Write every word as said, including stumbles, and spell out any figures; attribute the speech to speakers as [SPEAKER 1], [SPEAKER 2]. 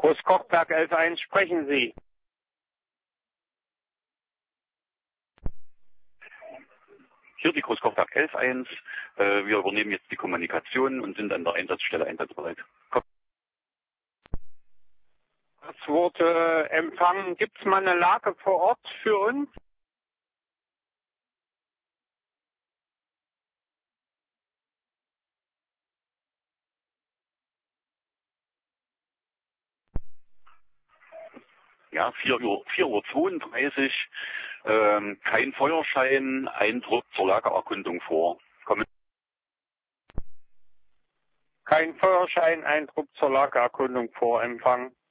[SPEAKER 1] Großkochberg elf eins, sprechen Sie.
[SPEAKER 2] Hier die Großkochberg elf eins. Äh, wir übernehmen jetzt die Kommunikation und sind an der Einsatzstelle einsatzbereit. Komm.
[SPEAKER 1] Das wurde empfangen. Gibt es mal eine Lage vor Ort für uns?
[SPEAKER 2] Ja, vier Uhr, vier Uhr zweiunddreißig. Ähm, kein Feuerschein, Eindruck zur Lagererkundung vor. Kommen.
[SPEAKER 1] Kein Feuerschein, Eindruck zur Lagererkundung vor, Empfang.